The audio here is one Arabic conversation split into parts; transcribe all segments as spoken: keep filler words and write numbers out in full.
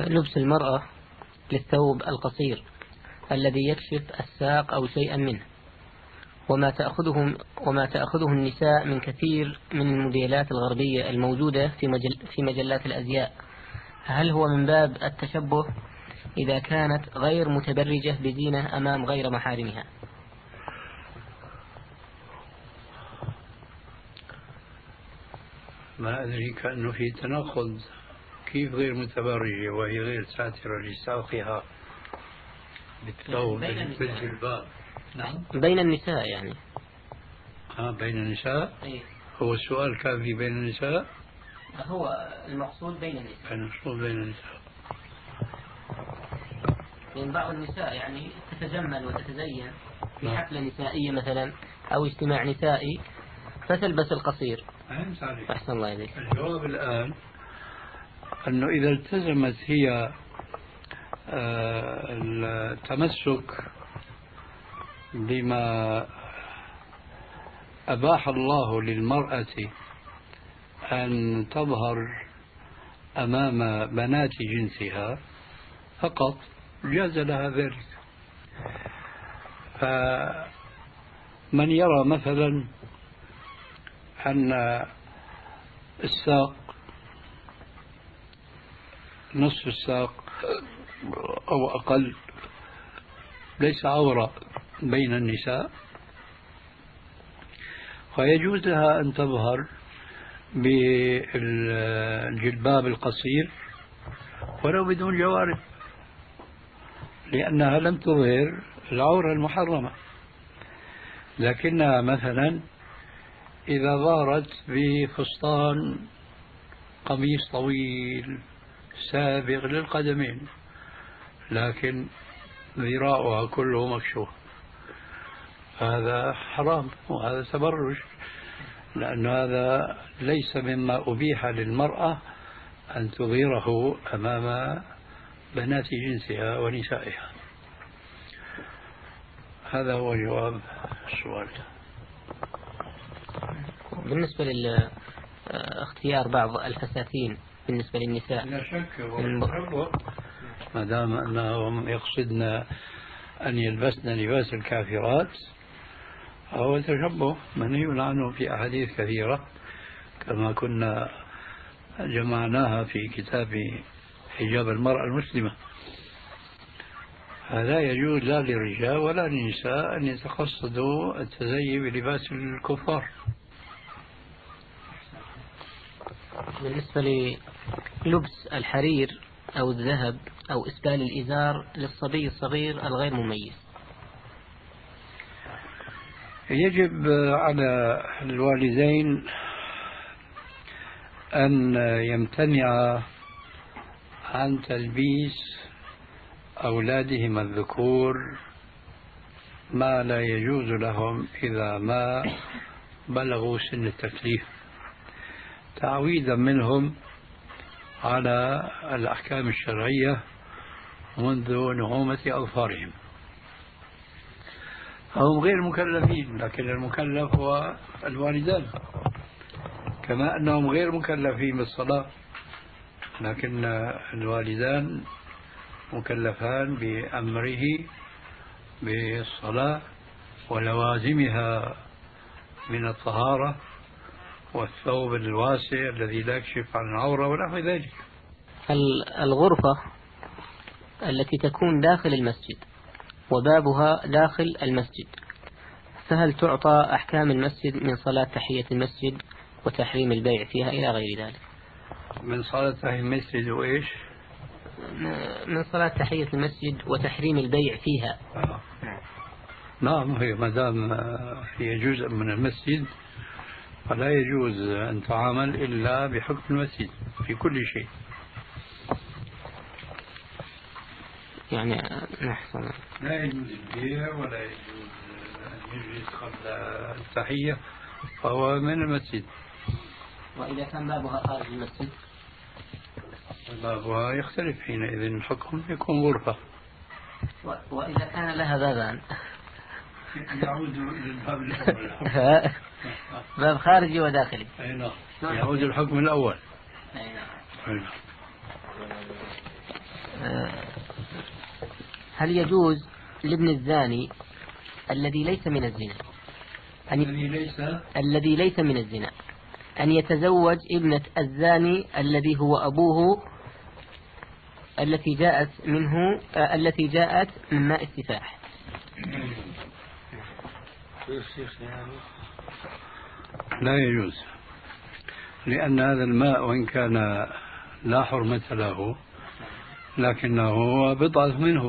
لبس المرأة للثوب القصير الذي يكشف الساق أو شيئا منه، وما تأخذه وما تأخذه النساء من كثير من الموديلات الغربية الموجودة في مجل في مجلات الأزياء، هل هو من باب التشبه إذا كانت غير متبرجة بزينة أمام غير محارمها؟ ما أدري، كأنه في تناقض. كيف غير متبرجة وهي غير ساترة لساقها بالثوب بالجلباب؟ نعم، بين النساء يعني. آه بين النساء. إيه؟ هو السؤال كان في بين النساء. هو المقصود بين النساء. المقصود بين النساء. لأن بعض النساء يعني تتجمل وتتزين في حفلة نسائية مثلا أو اجتماع نسائي فتلبس القصير. أحسن الله إليك. الجواب الآن أنه إذا التزمت هي التمسك بما أباح الله للمرأة أن تظهر أمام بنات جنسها فقط، جاز لها ذلك. فمن يرى مثلا أن الساق نصف الساق أو أقل ليس عورة بين النساء، فيجوز لها أن تظهر بالجلباب القصير ولو بدون جوارب، لأنها لم تظهر العورة المحرمة. لكنها مثلا إذا ظهرت بفستان قميص طويل سابغ للقدمين لكن ذراعها كله مكشوف، هذا حرام وهذا تبرج، لأن هذا ليس مما أبيح للمرأة أن تظهره أمام بنات جنسها ونسائها. هذا هو جواب السؤال. بالنسبة لاختيار بعض الفساتين بالنسبة للنساء، لا شك ما دام أنهم يقصدن أن يلبسن لباس الكافرات هو تشبه منهي عنه في أحاديث كثيرة، كما كنا جمعناها في كتاب حجاب المرأة المسلمة. هذا يجوز لا للرجال ولا للنساء أن يتقصدوا التزيي بلباس الكفار. بالنسبة للبس الحرير أو الذهب أو إسبال الإزار للصبي الصغير الغير مميز، يجب على الوالدين أن يمتنعا عن تلبيس أولادهم الذكور ما لا يجوز لهم إذا ما بلغوا سن التكليف، تعويدا منهم على الأحكام الشرعية منذ نعومة أظفارهم. هم غير مكلفين، لكن المكلف هو الوالدان، كما أنهم غير مكلفين بالصلاة، لكن الوالدان مكلفان بأمره بالصلاة ولوازمها من الطهارة والثوب الواسع الذي لا يكشف عن العورة ونحو ذلك. الغرفة التي تكون داخل المسجد وبابها داخل المسجد، فهل تعطى أحكام المسجد من صلاة تحية المسجد وتحريم البيع فيها إلى غير ذلك؟ من صلاة تحية المسجد وإيش؟ من صلاة تحية المسجد وتحريم البيع فيها. آه. نعم، هي ما دام هي جزء من المسجد فلا يجوز أن تعامل إلا بحكم المسجد في كل شيء. يعني نحن لا يجوز البيع ولا يجوز أن يجلس قبل التحية، فهو من المسجد. وإذا كان بابها خارج المسجد؟ بابها يختلف حينئذ، الحكم يكون غرفة. وإذا كان لها بابان يعود للباب الأول. باب خارجي وداخلي. أي نعم، يعود الحكم الأول. أي نعم. هل يجوز لابن الزاني الذي ليس من الزنا أن الذي ليس الذي ليس من الزنا أن يتزوج ابنة الزاني الذي هو أبوه التي جاءت منه آه التي جاءت من ماء السفاح؟ لا يجوز، لأن هذا الماء وإن كان لا حرمة له لكنه بضعة منه،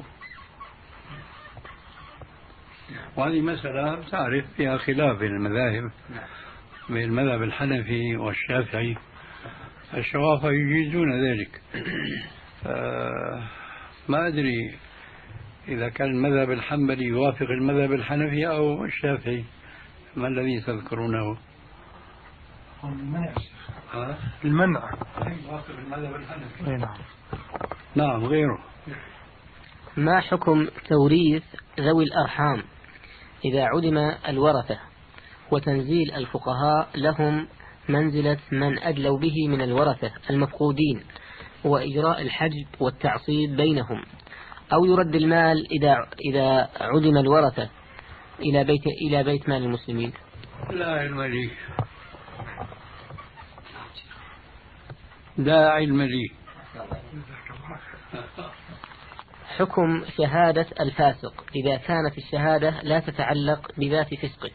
وهذه مسألة تعرف فيها خلاف بين المذاهب، بين المذهب الحنفي والشافعي. الشوافع يجيزون ذلك. ما أدري إذا كان المذهب الحنبلي يوافق المذهب الحنفي أو الشافعي، ما الذي تذكرونه؟ المنع. المنع يوافق المذهب الحنفي. نعم. نعم غيره. ما حكم توريث ذوي الأرحام إذا عدم الورثة وتنزيل الفقهاء لهم منزلة من أدلوا به من الورثة المفقودين وإجراء الحجب والتعصيب بينهم، أو يرد المال إذا إذا عدم الورثة إلى بيت إلى بيت مال المسلمين؟ لا علم لي، لا علم لي. حكم شهادة الفاسق إذا كانت الشهادة لا تتعلق بذات فسقه؟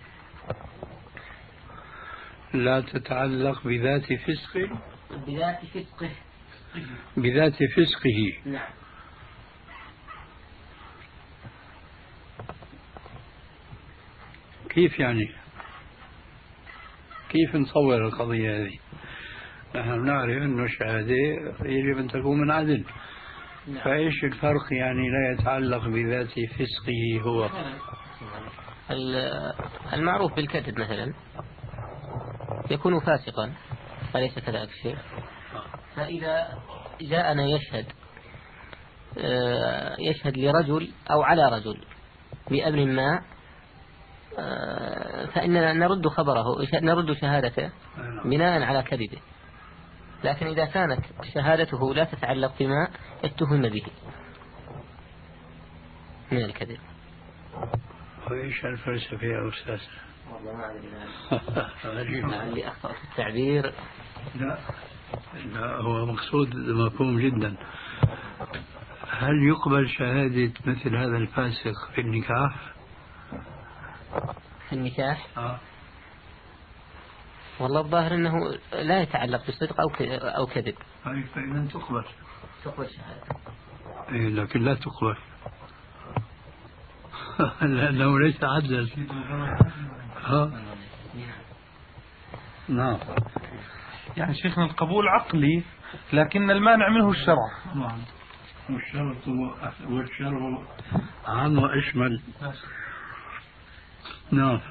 لا تتعلق بذات فسقه. بذات فسقه. بذات فسقه. نعم. كيف يعني؟ كيف نصور القضية هذه؟ نحن نعرف أن الشهادة يجب أن تكون من عدل. نعم. فإيش الفرق يعني لا يتعلق بذات فسقه هو؟ المعروف بالكذب مثلا يكون فاسقا، أليس كذلك الشيء؟ فإذا جاءنا يشهد يشهد لرجل أو على رجل بأمر ما، فإننا نرد خبره، نرد شهادته بناء على كذبه. لكن إذا كانت شهادته لا تتعلق بما اتهم به من الكذب. وإيش الفلسفة يا أستاذ؟ والله ما أدري. لعلي أخطأت التعبير. لا لا، هو مقصود مفهوم جدا. هل يقبل شهادة مثل هذا الفاسق في النكاح؟ في النكاح؟ آه. والله الظاهر أنه لا يتعلق بصدق أو أو كذب. طيب فإذا تقبل. تقبل شهادة. إيه لكن لا تقبل. لأنه ليس عدلا. ها؟ نعم. يعني شيخنا القبول عقلي لكن المانع منه الشرع. نعم. والشرع والشرع عام وأشمل. نعم.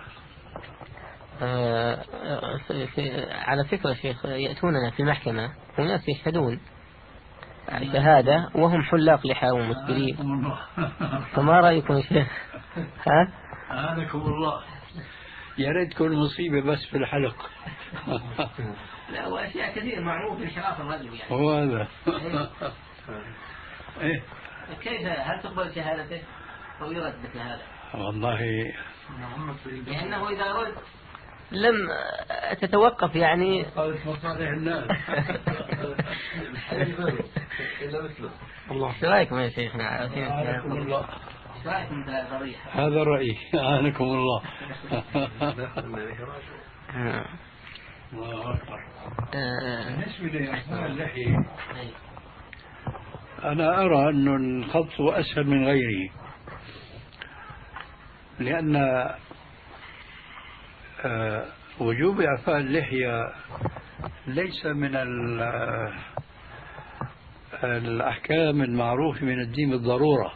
آه على فكرة شيخ، يأتوننا في المحكمة وناس يشهدون شهادة وهم حلاق لحى ومسبرين، فما رأيكم يا شيخ؟ ها؟ أعانكم الله. يا ريت تكون مصيبة بس في الحلق. لا، وأشياء كثير معروف انحراف الرجل يعني. هو هذا. إيه. كيف هل تقبل شهادته أو يرد مثل هذا؟ والله لأنه إذا رد لم تتوقف يعني مصالح الناس. الله. ايش رايكم يا شيخنا؟ الله. ايش رايكم في هذه القضية؟ هذا الرأي. أعانكم الله. الله أكبر. بالنسبة لأعفاء اللحية أنا أرى أن الخط أسهل من غيره، لأن وجوب إعفاء اللحية ليس من الأحكام المعروفة من الدين بالضرورة،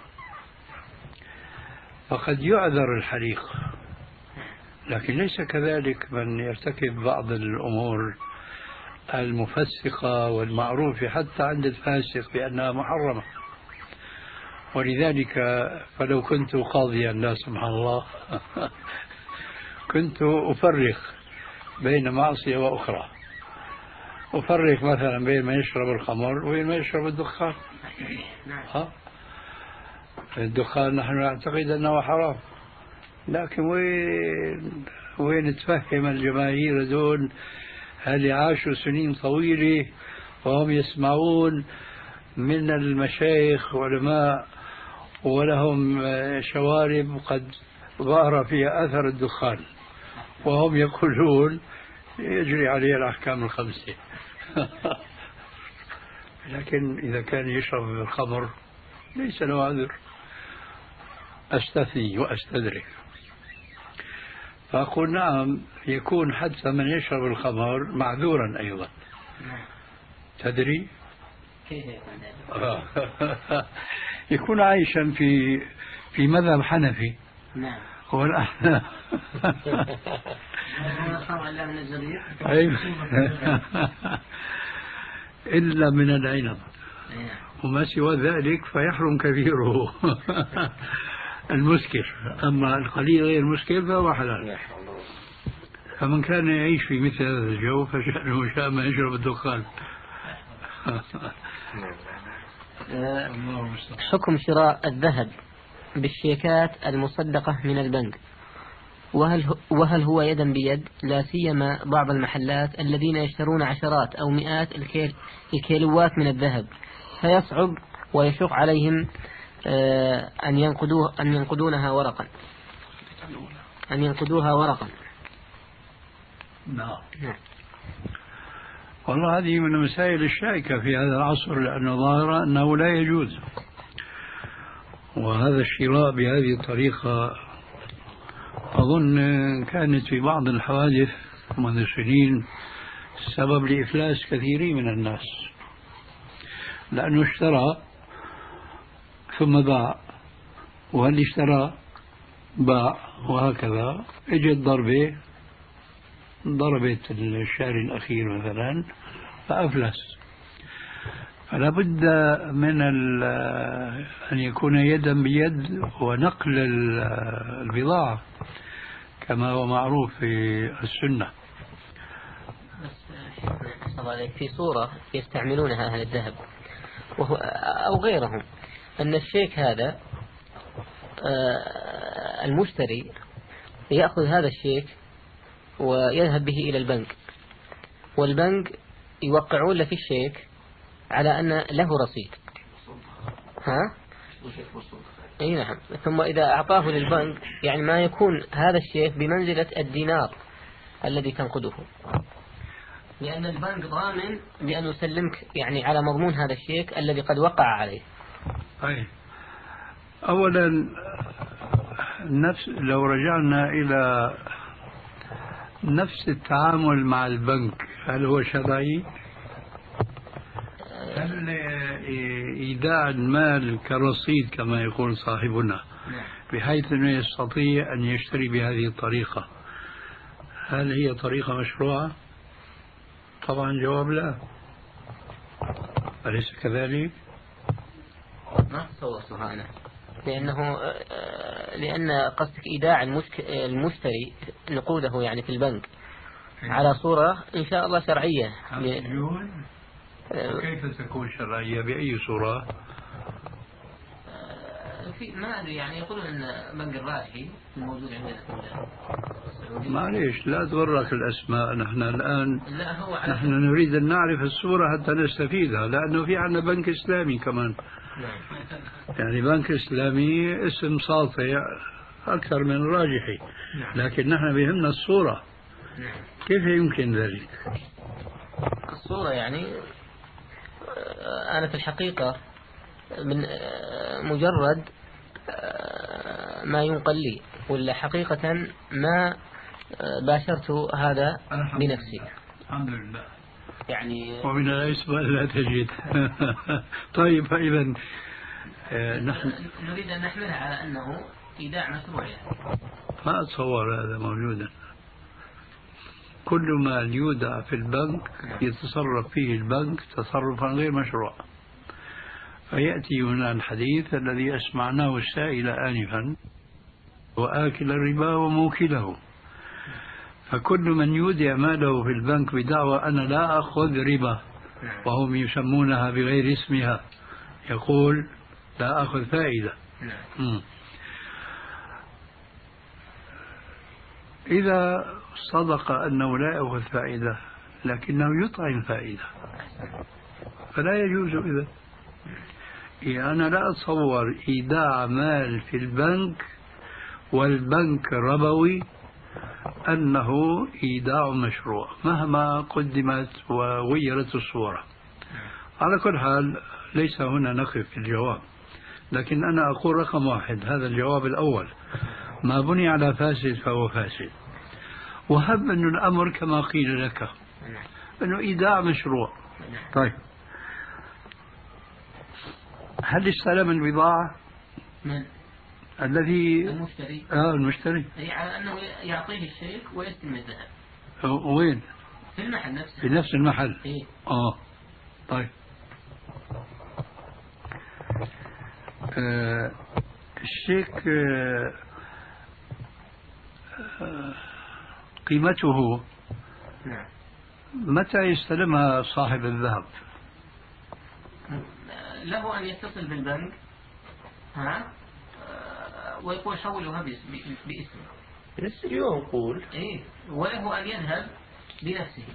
فقد يعذر الحليق، لكن ليس كذلك من يرتكب بعض الأمور المفسقة والمعروفة حتى عند الفاسق بأنها محرمة. ولذلك فلو كنت قاضيا لا سبحان الله كنت أفرق بين معصية وأخرى، وفرق مثلا بين ما يشرب الخمر وبين ما يشرب الدخان. ها؟ الدخان نحن نعتقد أنه حرام، لكن وين وين تفهم الجماهير دول اللي عاشوا سنين طويلة وهم يسمعون من المشايخ علماء ولهم شوارب قد ظهر فيها أثر الدخان، وهم يقولون يجري عليه الأحكام الخمسة. لكن إذا كان يشرب الخمر ليس له عذر. أستثني وأستدرك، فأقول نعم يكون حتى من يشرب الخمر معذورا أيضا. تدري؟ يكون عايشا في في مذهب حنفي. نعم. والأحناف إلا من العنب، وما سوى ذلك فيحرم كثيره. المسكر، أما القليل غير المسكر فهو حلال. فمن كان يعيش في مثل هذا الجو فشأنه شاء ما يشرب الدخان. حكم شراء الذهب بالشيكات المصدقة من البنك، وهل وهل هو يدا بيد، لا سيما بعض المحلات الذين يشترون عشرات أو مئات الكيل الكيلوات من الذهب، فيصعب ويشق عليهم أن ينقدوه أن ينقدونها ورقا أن ينقدوها ورقا. نعم. والله هذه من المسائل الشائكة في هذا العصر، لأنه ظاهر أنه لا يجوز، وهذا الشراء بهذه الطريقة أظن كانت في بعض الحوادث منذ سنين سبب لإفلاس كثيرين من الناس، لأنه اشترى ثم باع، وهل اشترى باع، وهكذا اجت ضربة ضربت الشهر الأخير مثلا فأفلس. فلا بد من أن يكون يدا بيد ونقل البضاعة كما هو معروف في السنة. في صورة يستعملونها أهل الذهب وهو أو غيرهم، أن الشيك هذا المشتري يأخذ هذا الشيك ويذهب به إلى البنك، والبنك يوقعون له في الشيك على أن له رصيد. ها؟ أي نعم. ثم إذا أعطاه للبنك يعني ما يكون هذا الشيك بمنزلة الدينار الذي تنقده، لأن البنك ضامن بأن يسلمك يعني على مضمون هذا الشيك الذي قد وقع عليه. أي أولا نفس لو رجعنا إلى نفس التعامل مع البنك، هل هو شرعي؟ هل إيداع المال كرصيد كما يقول صاحبنا بحيث أنه يستطيع أن يشتري بهذه الطريقة، هل هي طريقة مشروعة؟ طبعا جواب لا، أليس كذلك؟ ما تصورتها أنا، لأنه لأن قصدك إيداع المشتري نقوده يعني في البنك على صورة إن شاء الله شرعية. كيف تكون شرعية؟ بأي صورة؟ في ما أدري يعني يقولون أن بنك الراجحي الموجود عندنا في معليش لا تغرك الأسماء، نحن الآن لا هو نحن نريد أن نعرف الصورة حتى نستفيدها، لأنه في عندنا بنك إسلامي كمان. يعني بنك إسلامي اسم ساطع أكثر من راجحي، لكن نحن بهمنا الصورة. كيف يمكن ذلك؟ الصورة يعني أنا في الحقيقة من مجرد ما ينقل لي، ولا حقيقة ما باشرت هذا بنفسي. الحمد لله. يعني ومن الأسباب لا تجد. طيب فإذا نحن نريد أن نحملها على أنه إيداع مشروع يعني. ما أتصور هذا موجودا. كل ما يودع في البنك يتصرف فيه البنك تصرفا غير مشروع. فيأتي هنا الحديث الذي أسمعناه السائل آنفا، وآكل الربا وموكله. فكل من يودع ماله في البنك بدعوى أنا لا أخذ ربا وهم يسمونها بغير اسمها يقول لا أخذ فائدة. م. إذا صدق أنه لا يأخذ فائدة لكنه يطعم فائدة فلا يجوز. إذا يعني أنا لا أتصور إيداع مال في البنك والبنك ربوي أنه إيداع مشروع مهما قدمت وغيرت الصورة. على كل حال ليس هنا نقف في الجواب، لكن أنا أقول رقم واحد هذا الجواب الأول ما بني على فاسد فهو فاسد. وهب أن الأمر كما قيل لك أنه إيداع مشروع. طيب هل استلم البضاعة؟ من؟ الذي المشتري. آه المشتري. أي على أنه يعطيه الشيك ويستلم الذهب. وين؟ في المحل نفسه. في نفس المحل. إيه؟ آه طيب. آه الشيك آه آه قيمته نعم. متى يستلمها صاحب الذهب؟ له أن يتصل بالبنك ها ويقول حولها باسمه نفس اليوم قول إيه، وله أن يذهب بنفسه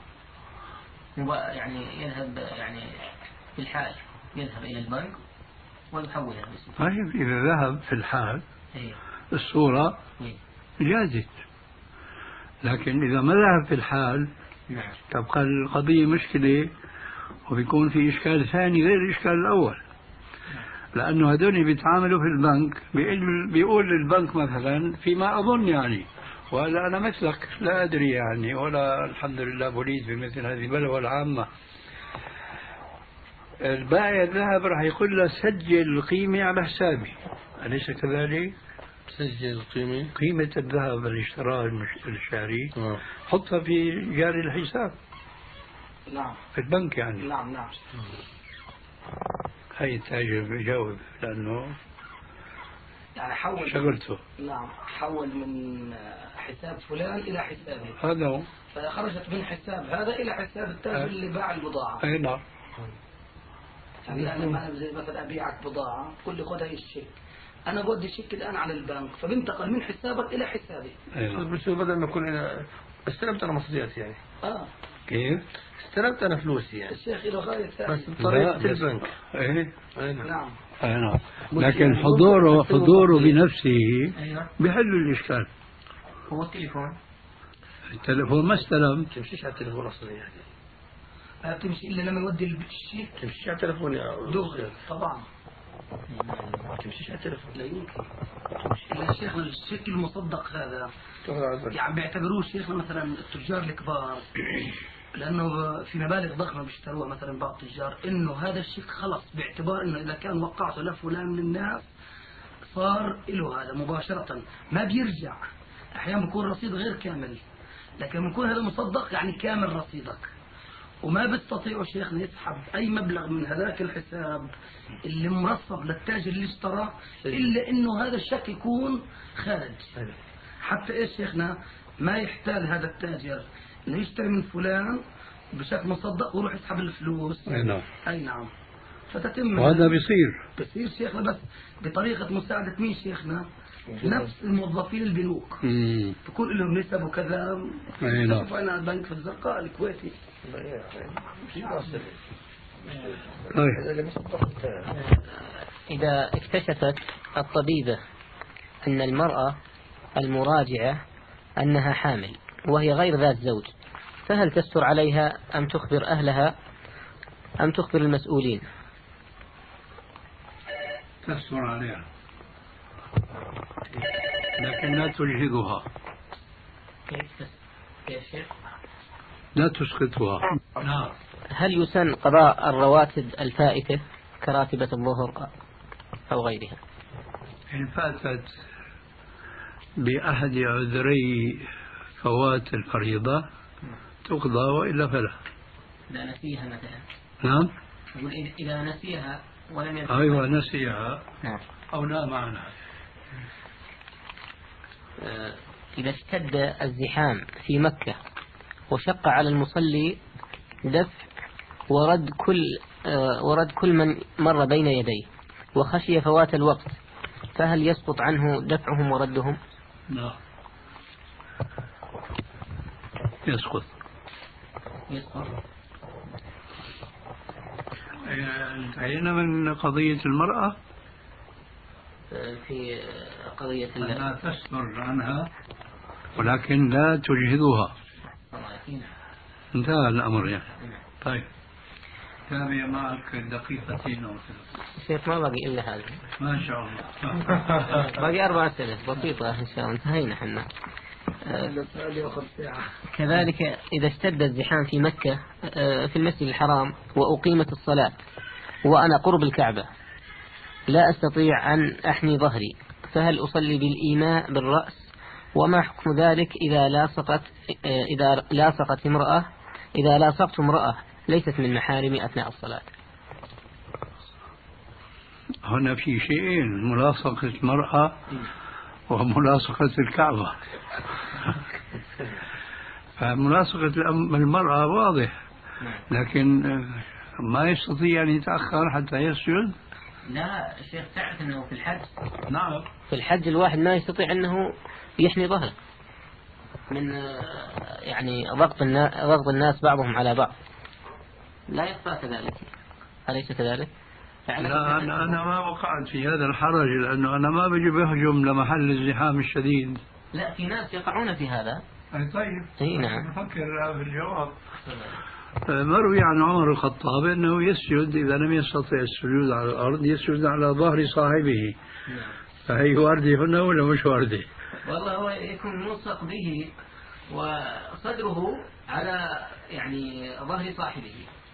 يعني يذهب يعني في الحال يذهب إلى البنك ويحولها باسمه. طيب إذا ذهب في الحال إيه؟ الصورة إيه؟ جازت، لكن إذا ما ذهب في الحال نعم. تبقى القضية مشكلة وبيكون في إشكال ثاني غير الإشكال الأول. لأنه هذول بيتعاملوا في البنك بيقول, بيقول للبنك مثلا فيما أظن يعني، وهذا أنا مثلك لا أدري يعني ولا الحمد لله بوليس بمثل هذه البلوى العامة. البائع الذهب راح يقول له سجل القيمة على حسابي، أليس كذلك؟ سجل القيمة قيمة الذهب اللي اشتراه الشاري آه. حطها في جاري الحساب. نعم. في البنك يعني. نعم نعم. هاي التاجر بيجاوب لأنه يعني حول شغلته. نعم حول من حساب فلان إلى حسابه. هذا هو. فخرجت من حساب هذا إلى حساب التاجر اللي باع البضاعة. أي نعم. يعني أنا ما زي مثلا أبيعك بضاعة تقول لي خذ هاي الشيك، أنا بودي الشيك الآن على البنك فبنتقل من حسابك إلى حسابي. أي نعم. بس بدل ما يكون أنا استلمت أنا مصرياتي يعني. آه. كيف؟ استلمت أنا فلوسي يعني. الشيخ له غاية ثانية. بس بطريقة البنك. إيه. أي نعم. نعم. أي نعم. لكن حضوره حضوره بنفسه بيحل الإشكال. هو التليفون. التليفون ما استلم. تمشيش على التليفون أصلا يعني. لا تمشي إلا لما يودي الشيك. تمشيش على التليفون يا دغري طبعا. تمشيش على التليفون. لا يمكن. يا شيخ الشيك المصدق هذا يعني بيعتبروه شيخنا مثلا التجار الكبار لأنه في مبالغ ضخمة بيشتروها مثلا بعض التجار إنه هذا الشيك خلص باعتبار إنه إذا كان وقعته لفلان من الناس صار له هذا مباشرة ما بيرجع. أحيانا بيكون رصيد غير كامل، لكن بيكون هذا مصدق يعني كامل رصيدك، وما بيستطيعوا شيخنا يسحب أي مبلغ من هذاك الحساب اللي مرصد للتاجر اللي اشتراه إلا إنه هذا الشك يكون خارج. حتى إيش شيخنا ما يحتاج هذا التاجر إنه يشتري من فلان بشكل مصدق ويروح يسحب الفلوس. أي نعم. أي نعم. فتتم وهذا بيصير بيصير شيخنا بس بطريقة مساعدة مين شيخنا؟ نفس الموظفين البنوك تكون لهم نسب وكذا. أي نعم. أنا البنك في الزرقاء الكويتي. إذا اكتشفت الطبيبة أن المرأة المراجعة أنها حامل وهي غير ذات زوج، فهل تستر عليها أم تخبر أهلها أم تخبر المسؤولين؟ تستر عليها لكن لا تجهدها. لا تسقطها. نعم. هل يسن قضاء الرواتب الفائتة كراتبة الظهر أو غيرها؟ إن فاتت بأحد عذري فوات الفريضة تقضى وإلا فلا. إذا نسيها مثلا. نعم. إذا نسيها ولم يكن. أيوة نسيها. نعم. أو نام عنها. إذا اشتد الزحام في مكة وشق على المصلي دفع ورد كل ورد كل من مر بين يديه وخشي فوات الوقت، فهل يسقط عنه دفعهم وردهم؟ لا يسقط. يسقط. انتهينا من قضية المرأة في قضية لا تستر عنها ولكن لا تجهضها، انتهى الأمر يعني. طيب تابع معك دقيقتين أو ثلاث. شيخ ما باقي إلا هذا ما شاء الله. باقي أربع أسئلة بسيطة إن شاء الله، انتهينا حنا. كذلك إذا اشتد الزحام في مكة في المسجد الحرام وأقيمت الصلاة وأنا قرب الكعبة لا أستطيع أن أحني ظهري، فهل أصلي بالإيماء بالرأس؟ وما حكم ذلك إذا لاصقت إذا لاصقت امرأة إذا لاصقت امرأة ليست من محارمي أثناء الصلاة؟ هنا في شيئين، ملاصقة المرأة وملاصقة الكعبة. فملاصقة المرأة واضح، لكن ما يستطيع أن يتأخر حتى يسجد. لا الشيخ تعرف أنه في الحج، نعم في الحج الواحد ما يستطيع أنه يحمي ظهره من يعني ضغط الناس ضغط الناس بعضهم على بعض، لا يخفى كذلك، أليس كذلك؟ لا أنا, أنا ما وقعت في هذا الحرج، لأنه أنا ما بجي بهجم لمحل الزحام الشديد. لا في ناس يقعون في هذا. أي طيب. أي نعم. نفكر في الجواب. مروي عن عمر الخطاب أنه يسجد إذا لم يستطع السجود على الأرض يسجد على ظهر صاحبه. نعم. فهي واردة هنا ولا مش واردة؟ والله هو يكون ملصق به وصدره على يعني ظهر صاحبه،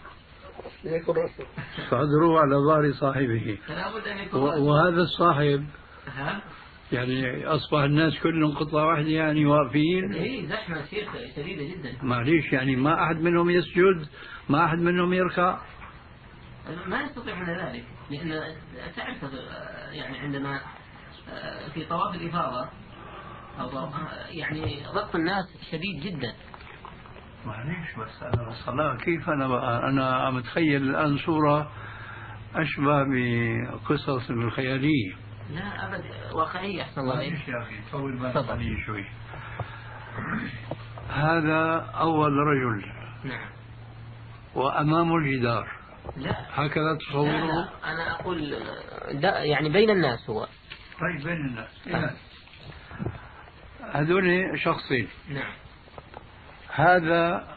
صدره على ظهر صاحبه، وهذا الصاحب ها؟ يعني أصبح الناس كلهم قطعة واحدة يعني واقفين. إيه زحمة شيخ شديدة جدا. معليش يعني ما أحد منهم يسجد، ما أحد منهم يركع. ما يستطيعون ذلك، لأن تعرف يعني عندما في طواف الإفاضة أو يعني ضغط الناس شديد جدا. معليش بس أنا الصلاة كيف أنا بقى أنا متخيل الآن صورة أشبه بقصص الخيالية. لا أبد واقعية. أحسن الله عليك يا أخي طول بالك علي شوي. هذا أول رجل. نعم. وأمامه الجدار. لا هكذا تصوره؟ لا, لا. أنا أقول دا يعني بين الناس هو. طيب بين الناس. نعم. هذول شخصين. نعم. هذا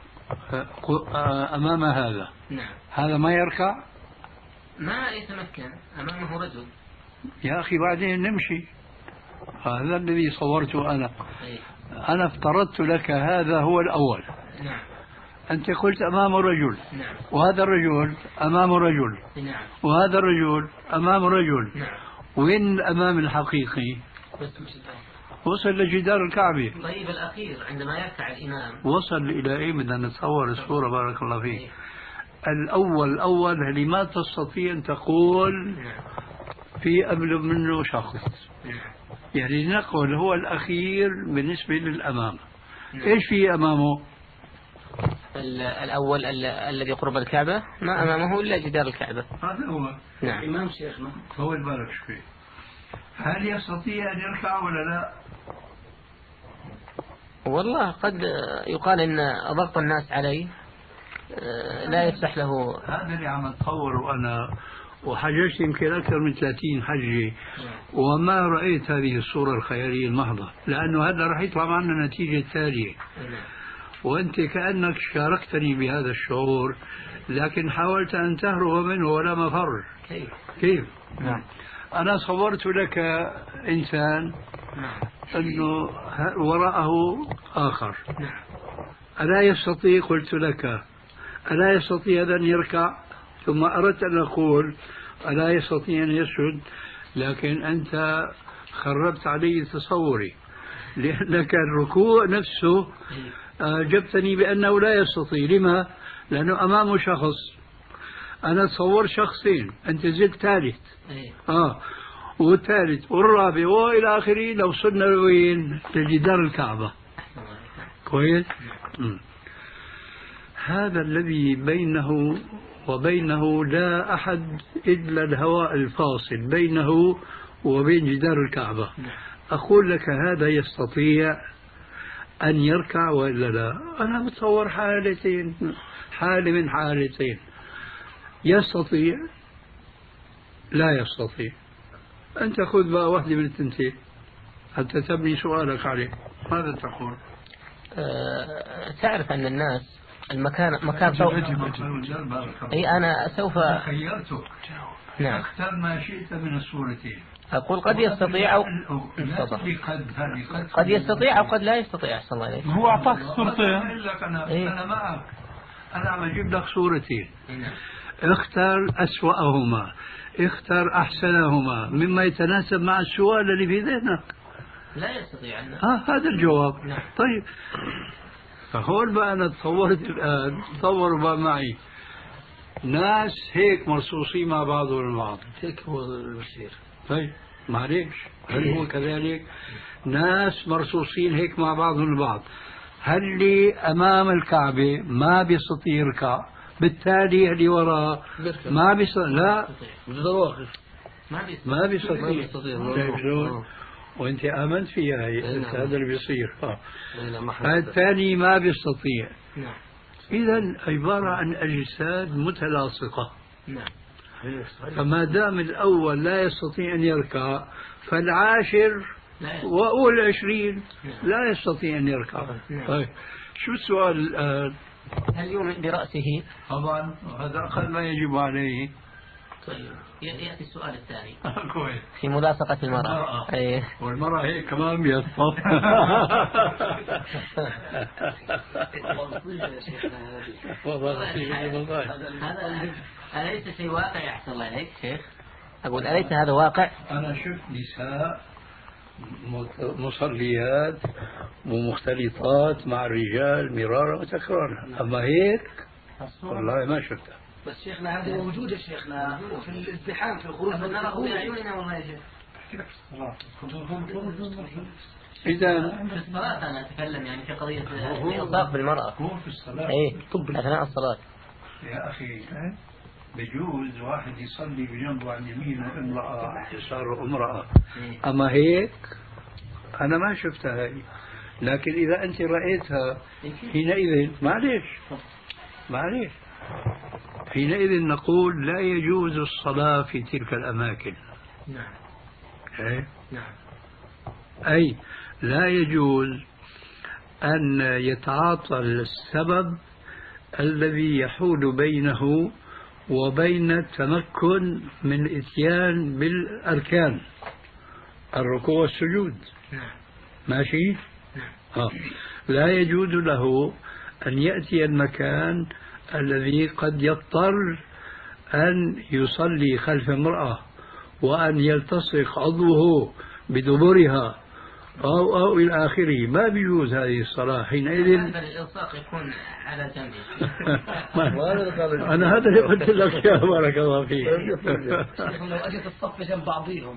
أمام هذا. نعم. هذا ما يركع؟ ما يتمكن، أمامه رجل. يا أخي بعدين نمشي. هذا الذي صورته أنا. أيه. أنا افترضت لك هذا هو الأول. نعم. أنت قلت أمامه رجل. نعم. وهذا الرجل أمامه رجل. نعم. وهذا الرجل أمامه رجل. نعم. وين الأمام الحقيقي؟ وصل لجدار الكعبة. طيب الأخير عندما يركع الإمام وصل إلى إيه؟ بدنا نتصور الصورة بارك الله فيك. الأول الأول اللي ما تستطيع أن تقول في قبل منه شخص، يعني نقول هو الأخير بالنسبة للأمام. إيش في أمامه؟ الأول الذي قرب الكعبة ما أمامه إلا جدار الكعبة. هذا هو. نعم. إمام شيخنا طول بالك شوي. هل يستطيع أن يركع ولا لا؟ والله قد يقال إن ضغط الناس عليه لا يفتح له. هذا اللي عم أتصوره أنا، وحججت يمكن أكثر من ثلاثين حجة وما رأيت هذه الصورة الخيالية المحضة، لأنه هذا رح يطلع معنا النتيجة التالية. وأنت كأنك شاركتني بهذا الشعور، لكن حاولت أن تهرب منه ولا مفر. كيف؟ كيف؟ نعم. أنا صورت لك إنسان أنه وراءه آخر. ألا يستطيع؟ قلت لك ألا يستطيع أن يركع؟ ثم أردت أن أقول ألا يستطيع أن يسجد، لكن أنت خربت علي تصوري، لأنك الركوع نفسه جبتني بأنه لا يستطيع. لما؟ لأنه أمامه شخص، أنا تصور شخصين، أنت زدت ثالث. آه والثالث والرابع وإلى آخره. لو صرنا لوين؟ لجدار الكعبة. كويس. م. هذا الذي بينه وبينه لا أحد إلا الهواء الفاصل بينه وبين جدار الكعبة. أقول لك هذا يستطيع أن يركع وإلا لا؟ أنا بتصور حالتين، حالة من حالتين، يستطيع لا يستطيع. أنت خذ بقى واحدة من التنتين حتى تبني سؤالك عليه. ماذا تقول؟ أه تعرف أن الناس المكان مكان سوف أي أنا سوف خيرتك. نعم. اختر ما شئت من الصورتين. أقول قد يستطيع أو قد, قد يستطيع أو قد لا يستطيع. أحسن الله عليك. هو أعطاك صورتين. أنا, إيه؟ أنا معك. أنا عم أجيب لك صورتين. اختر أسوأهما، اختر أحسنهما مما يتناسب مع السؤال اللي في ذهنك. لا يستطيع أن آه هذا الجواب. نعم. طيب فهون بقى أنا تصورت الآن، تصوروا بقى معي ناس هيك مرصوصين مع بعضهم البعض. هيك هو المسير. طيب معليش، هل هو كذلك؟ ناس مرصوصين هيك مع بعضهم البعض، هل اللي أمام الكعبة ما بيستطيع يركع، بالتالي اللي وراء ما بيستطيع. لا ما بيستطيع. وانت امنت فيها هي. نعم. هذا اللي بيصير. نعم. الثاني ما بيستطيع. نعم. اذا عباره عن اجساد متلاصقه. نعم. فما دام الاول لا يستطيع ان يركع، فالعاشر والعشرين لا يستطيع ان يركع. نعم. طيب شو السؤال الان؟ هل يؤمن برأسه؟ طبعا هذا اقل ما يجب عليه. طيب يأتي السؤال الثاني. كويس. في ملاصقة المرأة. أيه. والمرأة هيك كمان بيصطف. هذا أليس شيء واقع يحصل الله عليك شيخ؟ أقول أليس هذا واقع؟ أنا شفت نساء مصليات ومختلطات مع الرجال مرارا وتكرارا، أما هيك والله ما شفتها. بس شيخنا هذه موجودة شيخنا في الازدحام في الخروج من نراه بأعيننا والله يا شيخ. إذا في الصلاة أنا أتكلم يعني في قضية الإلصاق بالمرأة. هو في الصلاة. إيه أثناء الصلاة. يا أخي بجوز واحد يصلي بجنبه عن يمينه امرأة يساره امرأة، أما هيك أنا ما شفتها هي. لكن إذا أنت رأيتها حينئذ معليش معليش حينئذ نقول لا يجوز الصلاة في تلك الأماكن. نعم. أي؟ نعم. أي لا يجوز أن يتعاطى السبب الذي يحول بينه وبين التمكن من الإتيان بالأركان الركوع والسجود. نعم. ماشي؟ نعم. آه. لا يجوز له أن يأتي المكان الذي قد يضطر أن يصلي خلف امرأة وأن يلتصق عضوه بدبرها أو أو إلى آخره. ما بيجوز هذه الصلاة حينئذ. هذا الإلصاق يكون على جنبه. أنا هذا اللي قلت لك يا بارك الله فيك. لو أجت الصف جنب بعضيهم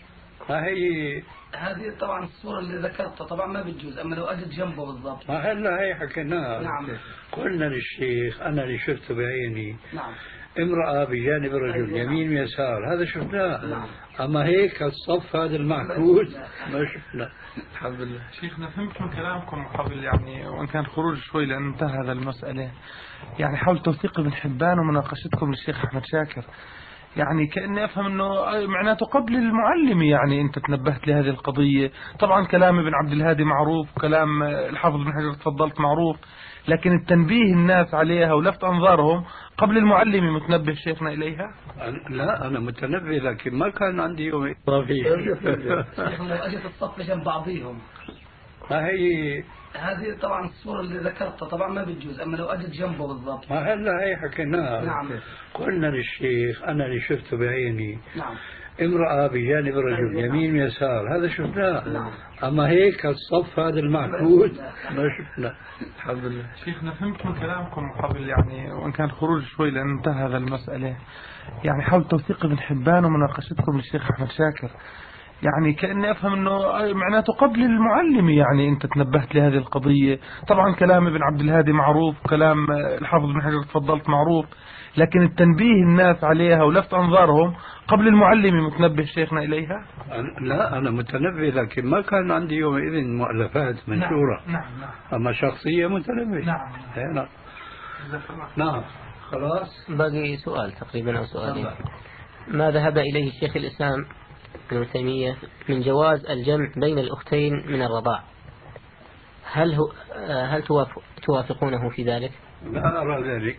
هي هذه طبعا الصورة اللي ذكرتها طبعا ما بتجوز، أما لو أجت جنبه بالضبط. ما هلا هي حكيناها. نعم. قلنا للشيخ أنا اللي شفته بعيني. نعم. امرأة بجانب الرجل يمين ويسار، هذا شفناه. نعم. أما هيك الصف هذا المعكوس ما شفنا. الحمد لله. شيخنا فهمت من كلامكم قبل يعني وإن كان خروج شوي لأن انتهى هذا المسألة، يعني حول توثيق ابن حبان ومناقشتكم للشيخ أحمد شاكر، يعني كأني أفهم أنه معناته قبل المعلم يعني أنت تنبهت لهذه القضية. طبعا كلام ابن عبد الهادي معروف، كلام الحافظ بن حجر تفضلت معروف، لكن التنبيه الناس عليها ولفت أنظارهم قبل المعلم متنبه شيخنا إليها؟ لا أنا متنبه لكن ما كان عندي يوم إضافي. لو أجت الصف جنب بعضيهم ما هي هذه طبعا الصورة اللي ذكرتها طبعا ما بتجوز، أما لو أجد جنبه بالضبط. ما هلا هي حكيناها. نعم. قلنا للشيخ أنا اللي شفته بعيني. نعم. امرأة بجانب الرجل يمين ويسار، هذا شفناه. نعم. أما هيك الصف هذا المعقود ما شفنا. الحمد لله. شيخنا فهمت من كلامكم قبل يعني وإن كان خروج شوي لأن انتهى هذا المسألة، يعني حول توثيق ابن حبان ومناقشتكم للشيخ أحمد شاكر، يعني كأني أفهم أنه معناته قبل المعلم يعني أنت تنبهت لهذه القضية. طبعا كلام ابن عبد الهادي معروف، كلام الحافظ بن حجر تفضلت معروف، لكن التنبيه الناس عليها ولفت أنظارهم قبل المعلم متنبه شيخنا إليها. لا أنا متنبه، لكن ما كان عندي يومئذ مؤلفات منشورة. نعم نعم, نعم. أما شخصية متنبه. نعم نعم. نعم. خلاص باقي سؤال تقريبا أو سؤالين. ما ذهب إليه الشيخ الإسلام ابن تيمية من جواز الجمع بين الأختين من الرضاع، هل هو هل توافقونه في ذلك؟ لا أرى ذلك،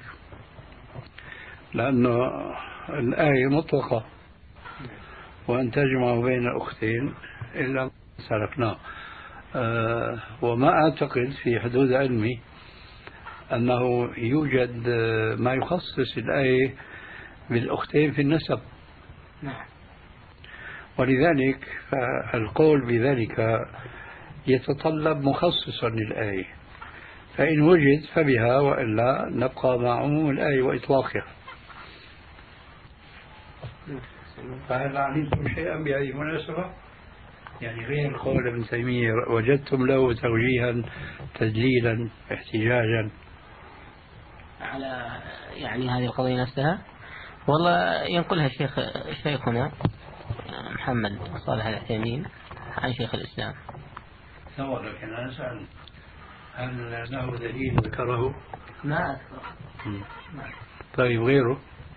لأنه الآية مطلقة وأن تجمعوا بين أختين إلا ما سلفناه. أه وما أعتقد في حدود علمي أنه يوجد ما يخصص الآية بالأختين في النسب. نعم. ولذلك فالقول بذلك يتطلب مخصصا للآية، فإن وجد فبها وإلا نبقى مع عموم الآية وإطلاقها. فهل علمتم شيئا بهذه المناسبة؟ يعني غير قول ابن تيمية وجدتم له توجيها تدليلا احتجاجا على يعني هذه القضية نفسها؟ والله ينقلها الشيخ شيخنا محمد صالح العثيمين عن شيخ الإسلام. سواء، لكن أنا أسأل هل له دليل ذكره؟ ما أذكر. طيب غيره؟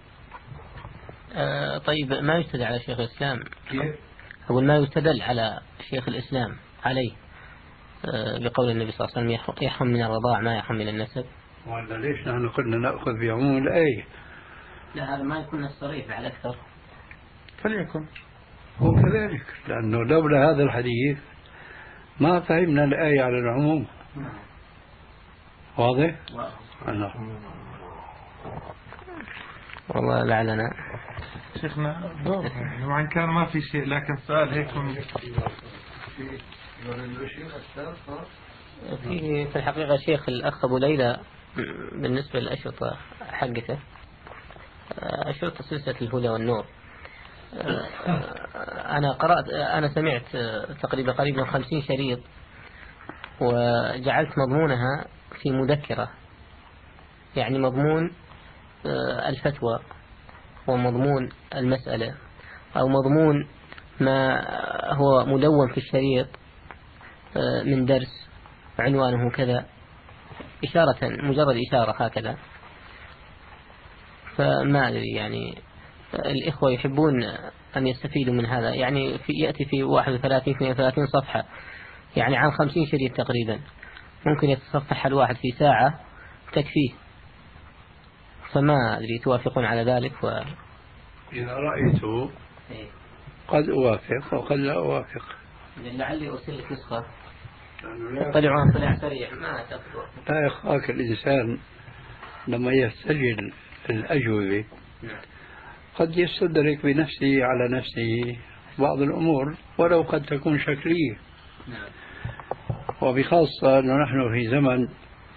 آه طيب ما يستدل على شيخ الإسلام؟ كيف؟ أقول ما يستدل على شيخ الإسلام عليه آه بقول النبي صلى الله عليه وسلم يحرم من الرضاع ما يحرم من النسب. ولا ليش نحن قلنا نأخذ بعموم الآية؟ لا هذا ما يكون صريح على أكثر. فليكن هو كذلك، لأنه لولا هذا الحديث ما فهمنا الآية على العموم. واضح؟ واضح. والله لعلنا شيخنا دور يعني وإن كان ما في شيء، لكن سؤال هيك من في في الحقيقة شيخ الأخ أبو ليلى بالنسبة للأشرطة حقته، أشرطة سلسلة الهدى والنور، أنا قرأت أنا سمعت تقريبا قريبا خمسين شريط وجعلت مضمونها في مذكرة، يعني مضمون الفتوى ومضمون المسألة أو مضمون ما هو مدون في الشريط من درس عنوانه كذا، إشارة مجرد إشارة هكذا. فما أدري يعني الإخوة يحبون أن يستفيدوا من هذا، يعني في يأتي في واحد وثلاثين اثنين وثلاثين صفحة، يعني عن خمسين شريط تقريبا، ممكن يتصفح الواحد في ساعة تكفيه. فما أدري توافقون على ذلك؟ و... إذا رأيته قد أوافق وقد لا أوافق. لعلي أرسل لك نسخة اطلعوا طلع سريع ما تقدر. لا يخاك الإنسان لما يستجل الأجوبة قد يستدرك بنفسه على نفسه بعض الأمور ولو قد تكون شكلية. وبخاصة أنه نحن في زمن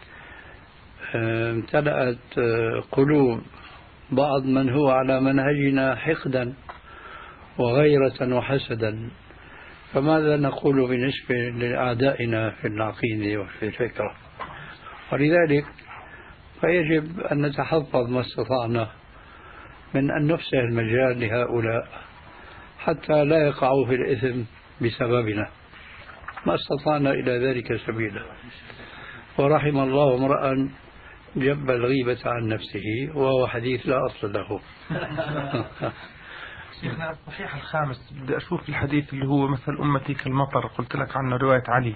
امتلأت قلوب بعض من هو على منهجنا حقدا وغيرة وحسدا، فماذا نقول بالنسبة لأعدائنا في العقيدة وفي الفكرة؟ ولذلك فيجب أن نتحفظ ما استطعنا من أن نفسح المجال لهؤلاء حتى لا يقعوا في الإثم بسببنا، ما استطعنا إلى ذلك سبيلا. ورحم الله امرأ جب الغيبة عن نفسه وهو حديث لا أصل له. شيخنا الصحيح الخامس بدي أشوف الحديث اللي هو مثل أمتي كالمطر، قلت لك عنه رواية علي.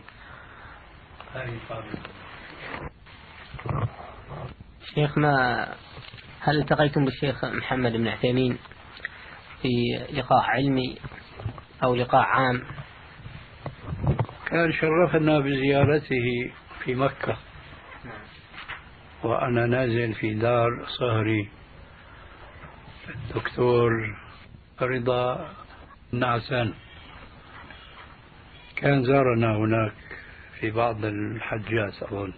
شيخ ما هل التقيتم بالشيخ محمد بن عثيمين في لقاء علمي أو لقاء عام؟ كان شرفنا بزيارته في مكة وأنا نازل في دار صهري الدكتور رضا النعسان، كان زارنا هناك في بعض الحجات أظن.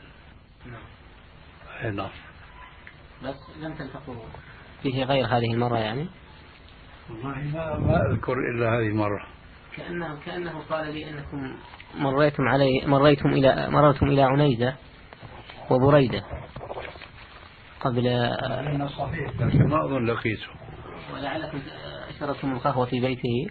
نعم. بس لم تلتقوا فيه غير هذه المرة يعني؟ والله ما, ما أذكر إلا هذه المرة. كأنه كأنه قال لي أنكم مريتم علي مريتم إلى مررتم إلى عنيزة وبريدة قبل. أنا صحيح لكن ما أظن لقيته. ولعلكم شربتم القهوة في بيته.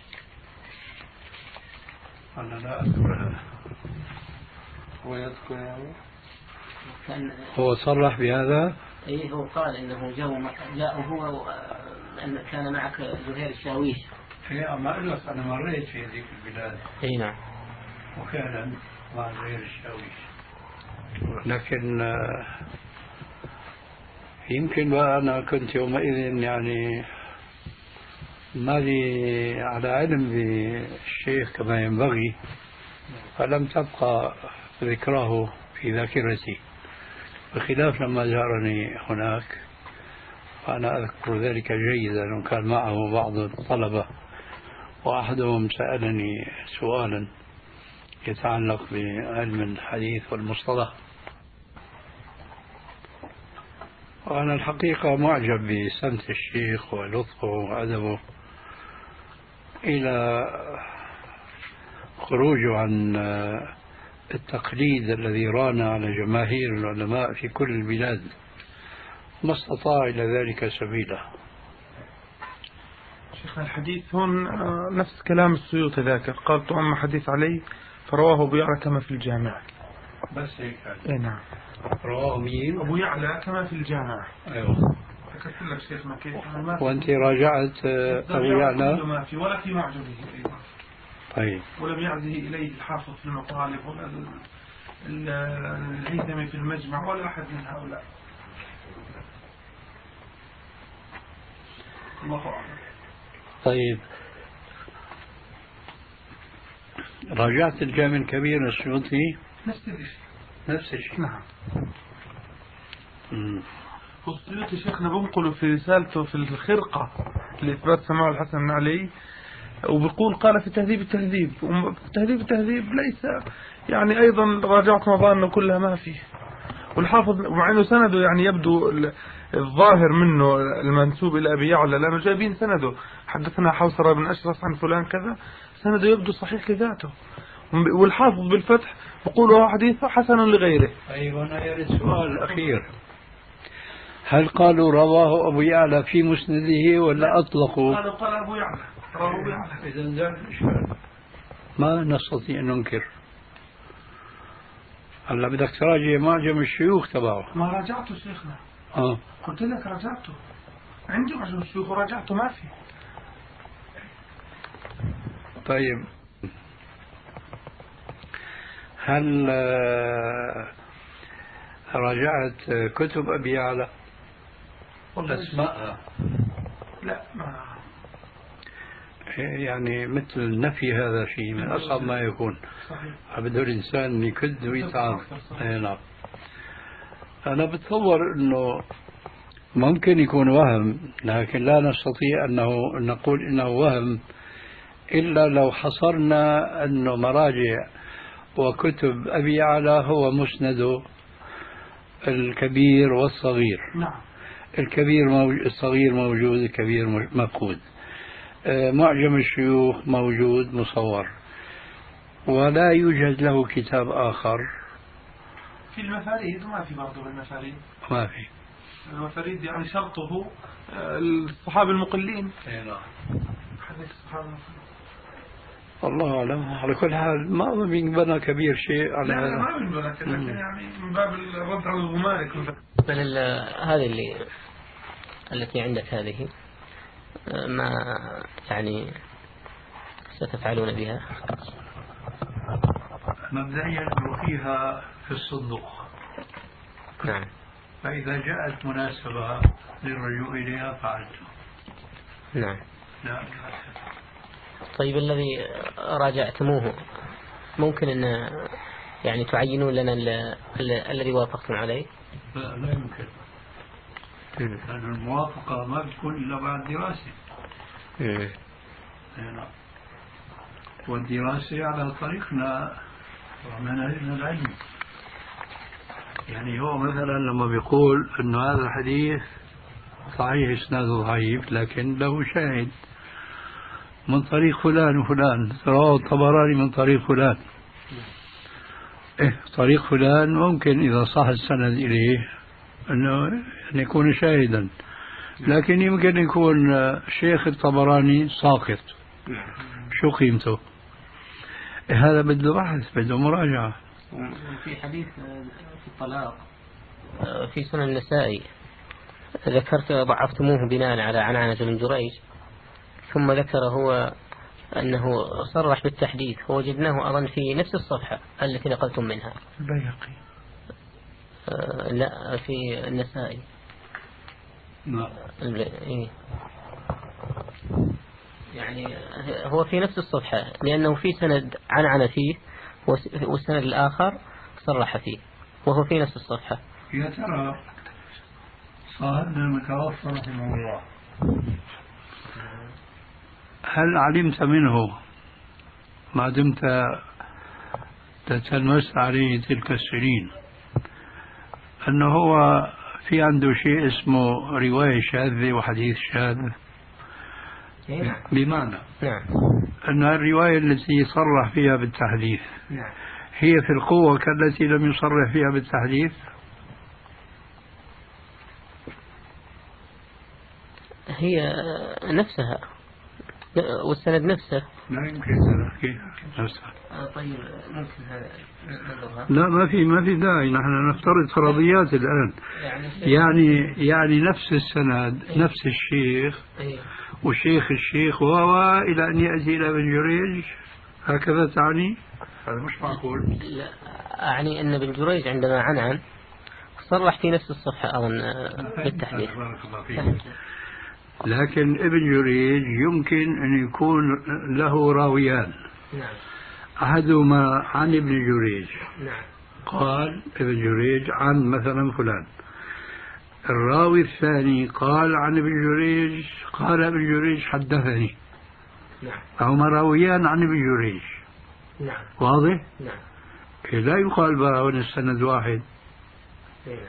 أنا لا أذكرها. هو يذكر يعني؟ كان هو صرح بهذا؟ إيه، هو قال إنه جو جاء هو أن كان معك زهير الشاويش. إيه ما أقول لك أنا مريت في هذيك البلاد. إيه نعم. وفعلا مع زهير الشاويش، لكن يمكن وأنا كنت يومئذ يعني ما لي على علم بالشيخ كما ينبغي، فلم تبقى ذكراه في ذاكرتي، بخلاف لما زارني هناك فأنا أذكر ذلك جيدا. وكان معه بعض الطلبة وأحدهم سألني سؤالا يتعلق بعلم الحديث والمصطلح، وأنا الحقيقة معجب بسمت الشيخ ولطفه وأدبه إلى خروجه عن التقليد الذي ران على جماهير العلماء في كل البلاد، ما استطاع إلى ذلك سبيلا. شيخنا الحديث هون نفس كلام السيوطي ذاكر، قال أما حديث علي فرواه أبو يعلى كما في الجامع. بس هيك؟ اي نعم. رواه مين؟ أبو يعلى كما في الجامع. أيوه. ذكرت لك شيخنا كيف. وأنت راجعت أبو يعلى؟ ما في ولا في معجبه أيضا. طيب. ولم يعزه إليه الحافظ في المطالب ولا الهيثمي في المجمع ولا أحد من هؤلاء. الله أعلم. طيب، راجعت الجامع الكبير السيوطي؟ نفس الشيء. نفس الشيء. نعم. امم والسيوطي شيخنا بنقله في رسالته في الخرقة لإثبات سماع الحسن بن علي، وبيقول قال في تهذيب التهذيب، تهذيب التهذيب ليس يعني أيضا راجعت مظانه كلها ما فيه. والحافظ مع أنه سنده يعني يبدو الظاهر منه المنسوب إلى أبي يعلى، لأنه جايبين سنده حدثنا حوصرة بن أشرف عن فلان كذا، سنده يبدو صحيح لذاته. والحافظ بالفتح يقول هو حديث حسن لغيره. أيوة. أنا يريد سؤال أخير، هل قالوا رواه أبو يعلى في مسنده ولا أطلقوا؟ قالوا قال أبو يعلى رواه أبو يعلى. إذا ذلك ما نستطيع أن ننكر. هلا بدك تراجع معجم الشيوخ تبعه. ما راجعته شيخنا. اه قلت لك راجعته، عندي معجم الشيوخ وراجعته ما في. طيب، هل راجعت كتب أبي يعلى أسماءها؟ لا ما يعني مثل النفي هذا شيء من أصعب ما يكون. صحيح. بده الإنسان يكد ويتعب. نعم. أنا بتصور أنه ممكن يكون وهم، لكن لا نستطيع أنه نقول إنه وهم إلا لو حصرنا أنه مراجع وكتب أبي يعلى هو مسنده الكبير والصغير. نعم. الكبير موجود، الصغير موجود، الكبير مفقود. معجم الشيوخ موجود مصور، ولا يوجد له كتاب آخر. في المفاريد ما في برضه بالمفاريد. ما في. المفاريد يعني شرطه الصحابة المقلين. اي نعم. حديث الصحابة المقلين. الله أعلم. على كل حال ما أظن بينبنى كبير شيء على لا هذا. لا ما بينبنى، لكن يعني من باب الرد على الغمار. بل هذه اللي التي عندك هذه ما يعني ستفعلون بها؟ مبدئيا نلقيها في الصندوق. نعم. فإذا جاءت مناسبة للرجوع إليها فعلت. نعم. لا. طيب، الذي راجعتموه ممكن أن يعني تعينون لنا الذي وافقتم عليه؟ لا لا يمكن، لأن الموافقة ما بتكون إلا بعد دراسة. يعني والدراسة على طريقنا ومنهجنا العلمي. يعني هو مثلا لما بيقول أنه هذا الحديث صحيح إسناده ضعيف لكن له شاهد من طريق فلان وفلان، رواه الطبراني من طريق فلان. إيه طريق فلان ممكن إذا صح السند إليه أنه أن يكون شاهدا، لكن يمكن يكون شيخ الطبراني ساقط، شو قيمته؟ إيه هذا بده بحث، بده مراجعة. في حديث في الطلاق في سنن النسائي ذكرت ضعفتموه بناء على عنعنة بن جريج، ثم ذكر هو أنه صرح بالتحديث، ووجدناه أظن في نفس الصفحة التي نقلتم منها. البيهقي آه لا في النسائي. لا إيه. يعني هو في نفس الصفحة لأنه في سند عنعنة فيه والسند الآخر صرح فيه، وهو في نفس الصفحة. يا ترى صاحبنا المتوفى رحمه الله هل علمت منه ما دمت تتلمس عليه تلك السنين أنه هو في عنده شيء اسمه رواية شاذة وحديث شاذ؟ بمعنى نعم. أن الرواية التي صرح فيها بالتحديث نعم. هي في القوة كالتي لم يصرح فيها بالتحديث؟ هي نفسها والسند نفسه. لا يمكن كيف نفسها. طيب ممكن هذا لا ما في ما في داعي، نحن نفترض فرضيات الآن. يعني يعني نفس السند نفس الشيخ وشيخ الشيخ وهو إلى أن يأتي إلى ابن جريج، هكذا تعني؟ هذا مش معقول. لا أعني أن ابن جريج عندما عنعن صرح في نفس الصفحة أظن بالتحديث. لكن ابن جريج يمكن أن يكون له راويان. نعم. أحدهما عن ابن جريج. نعم. قال ابن جريج عن مثلا فلان. الراوي الثاني قال عن ابن جريج قال ابن جريج حدثني. نعم. فهما راويان عن ابن جريج. نعم. واضح؟ نعم. لا يقال بقى السند واحد. نعم.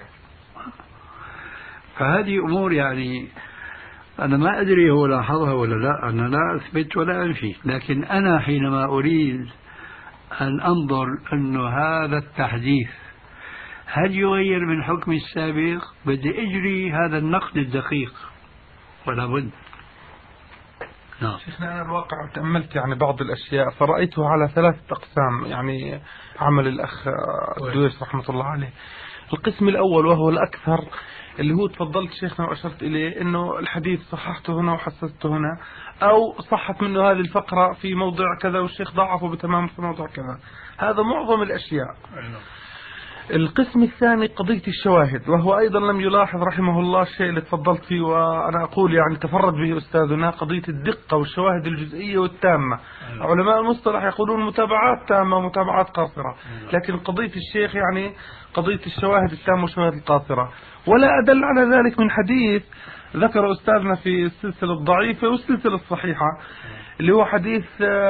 فهذه أمور يعني أنا ما أدري هو لاحظها ولا لا، أنا لا أثبت ولا أنفي، لكن أنا حينما أريد أن أنظر أن هذا التحديث هل يغير من حكم السابق بدي أجري هذا النقد الدقيق ولا بد. نعم. شيخنا أنا الواقع تأملت يعني بعض الأشياء فرأيته على ثلاثة أقسام، يعني عمل الأخ الدويس رحمة الله عليه. القسم الأول وهو الأكثر اللي هو تفضلت شيخنا وأشرت إليه إنه الحديث صححته هنا وحسسته هنا، أو صحت منه هذه الفقرة في موضع كذا والشيخ ضعفه بتمام في موضع كذا. هذا معظم الأشياء. القسم الثاني قضية الشواهد، وهو أيضا لم يلاحظ رحمه الله الشيء اللي تفضلت فيه وأنا أقول يعني تفرد به أستاذنا، قضية الدقة والشواهد الجزئية والتامة. علماء المصطلح يقولون متابعات تامة متابعات قاصرة، لكن قضية الشيخ يعني قضية الشواهد التامة والشواهد القاصرة. ولا أدل على ذلك من حديث ذكر أستاذنا في السلسلة الضعيفة والسلسلة الصحيحة اللي هو حديث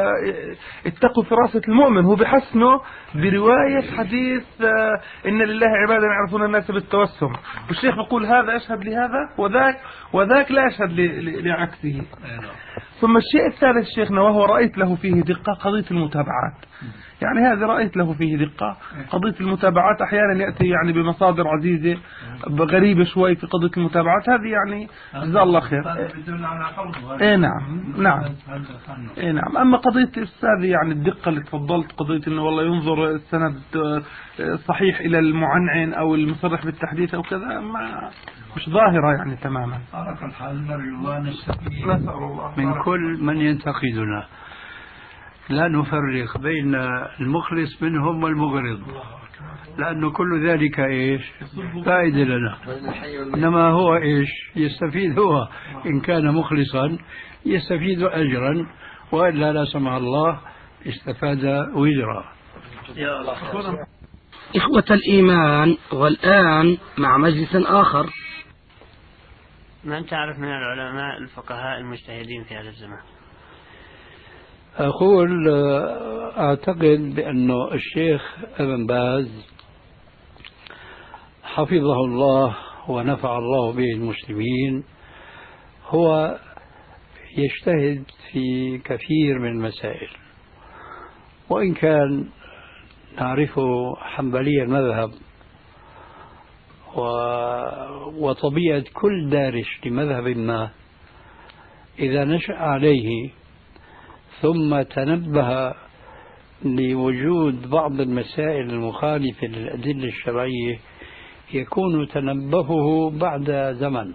اتقوا فراسة المؤمن، هو بحسنه برواية حديث إن لله عبادا يعرفون الناس بالتوسم، والشيخ بيقول هذا أشهد لهذا وذاك وذاك لا أشهد لعكسه. ثم الشيء الثالث شيخنا وهو رأيت له فيه دقة قضية المتابعات، يعني هذا رأيت له فيه دقة قضية المتابعات. أحيانا يأتي يعني بمصادر عزيزة غريبة شوي في قضية المتابعات هذه، يعني جزاه الله خير. إيه نعم نعم إيه نعم. أما قضية الأستاذ يعني الدقة اللي تفضلت قضية إنه والله ينظر السند صحيح إلى المعنعن أو المصرح بالتحديث أو كذا، ما مش ظاهرة يعني تماما. على كل حال نرجو الله نستفيد من كل من ينتقدنا، لا نفرق بين المخلص منهم والمغرض، لأنه كل ذلك إيش فائدة لنا. إنما هو إيش يستفيد هو إن كان مخلصا يستفيد أجرا، وإلا لا سمح الله استفاد وزرا. يا الله. إخوة الإيمان، والآن مع مجلس آخر. من تعرف من العلماء الفقهاء المجتهدين في هذا الزمان؟ أقول أعتقد بأنه الشيخ ابن باز حفظه الله ونفع الله به المسلمين هو يجتهد في كثير من المسائل، وإن كان نعرفه حنبلي المذهب، وطبيعة كل دارس لمذهب ما إذا نشأ عليه ثم تنبه لوجود بعض المسائل المخالفة للأدلة الشرعية يكون تنبهه بعد زمن،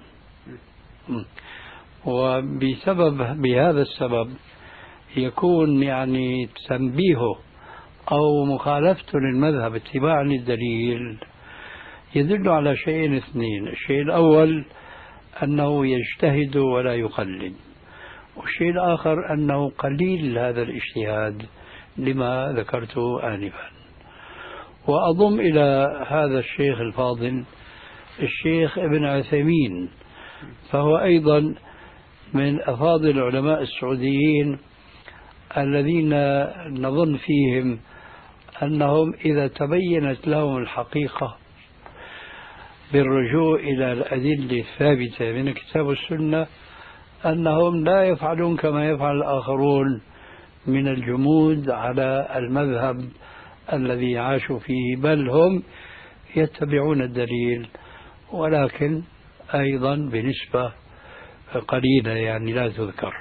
وبسبب بهذا السبب يكون يعني تنبيهه أو مخالفته للمذهب اتباعا للدليل يدل على شيئين اثنين. الشيء الأول أنه يجتهد ولا يقلد، والشيء الآخر أنه قليل هذا الاجتهاد لما ذكرته آنفا. وأضم إلى هذا الشيخ الفاضل الشيخ ابن عثيمين، فهو أيضا من أفاضل العلماء السعوديين الذين نظن فيهم أنهم إذا تبينت لهم الحقيقة بالرجوع إلى الأدلة الثابتة من الكتاب والسنة أنهم لا يفعلون كما يفعل الآخرون من الجمود على المذهب الذي عاشوا فيه، بل هم يتبعون الدليل، ولكن أيضا بنسبة قليلة يعني لا تذكر.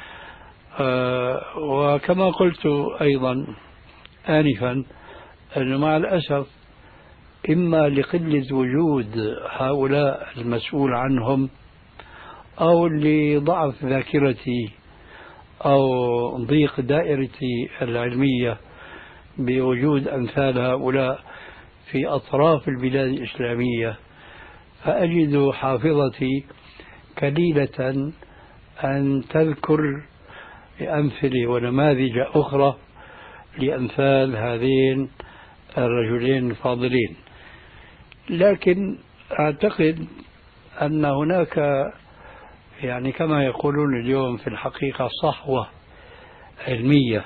أه وكما قلت أيضا آنفا أنه مع الأسف إما لقلة وجود هؤلاء المسؤول عنهم أو لضعف ذاكرتي أو ضيق دائرتي العلمية بوجود أمثال هؤلاء في أطراف البلاد الإسلامية، فأجد حافظتي قليلة أن تذكر أمثلة ونماذج أخرى لأمثال هذين الرجلين الفاضلين. لكن أعتقد أن هناك يعني كما يقولون اليوم في الحقيقة صحوة علمية،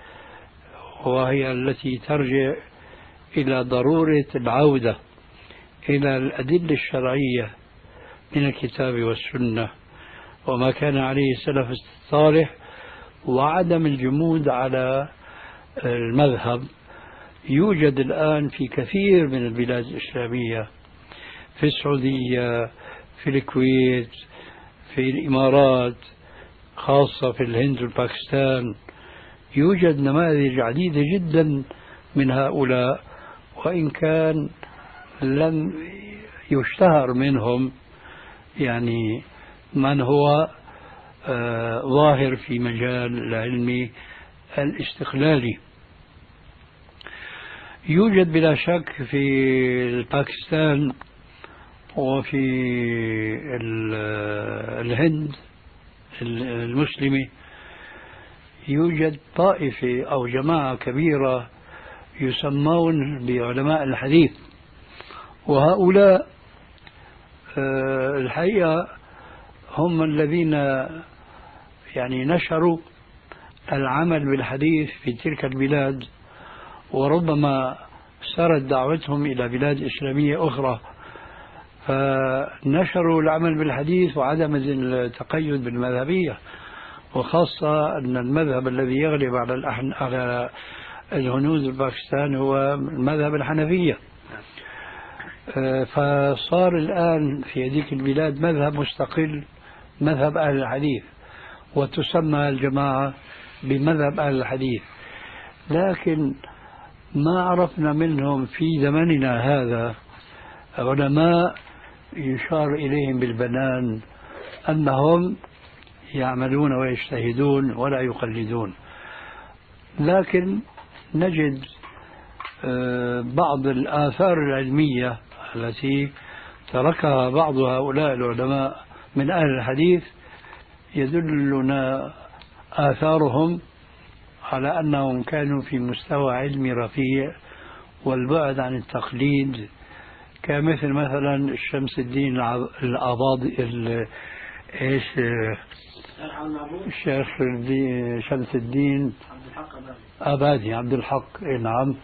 وهي التي ترجع إلى ضرورة العودة إلى الأدلة الشرعية من الكتاب والسنة وما كان عليه السلف الصالح، وعدم الجمود على المذهب. يوجد الآن في كثير من البلاد الإسلامية، في السعودية، في الكويت، في الإمارات، خاصة في الهند والباكستان، يوجد نماذج عديدة جدا من هؤلاء، وإن كان لم يشتهر منهم يعني من هو آه ظاهر في مجال العلم الاستقلالي. يوجد بلا شك في الباكستان وفي الهند المسلمة يوجد طائفة أو جماعة كبيرة يسمون بعلماء الحديث، وهؤلاء الحقيقة هم الذين يعني نشروا العمل بالحديث في تلك البلاد، وربما سارت دعوتهم إلى بلاد إسلامية أخرى، فنشروا العمل بالحديث وعدم التقيد بالمذهبية، وخاصة أن المذهب الذي يغلب على الأحن... على الهنود الباكستان هو المذهب الحنفية. فصار الآن في هذيك البلاد مذهب مستقل، مذهب أهل الحديث، وتسمى الجماعة بمذهب أهل الحديث. لكن ما عرفنا منهم في زمننا هذا علماء يشار إليهم بالبنان أنهم يعملون ويجتهدون ولا يقلدون. لكن نجد بعض الآثار العلمية التي تركها بعض هؤلاء العلماء من أهل الحديث يدلنا آثارهم على أنهم كانوا في مستوى علمي رفيع والبعد عن التقليد، كمثل مثلا الشمس الدين الأباضي ايش الشيخ شمس الدين أبادي عبد الحق، نعم،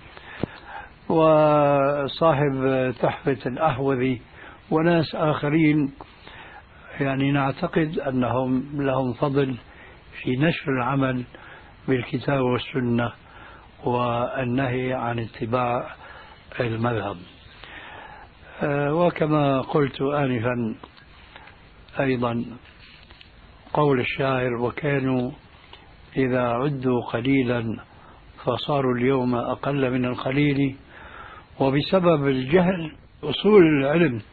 وصاحب تحفة الأحوذي وناس آخرين، يعني نعتقد أنهم لهم فضل في نشر العمل بالكتاب والسنة والنهي عن اتباع المذهب. وكما قلت آنفا أيضا قول الشاعر: وكانوا إذا عدوا قليلا فصاروا اليوم أقل من القليل. وبسبب الجهل أصول العلم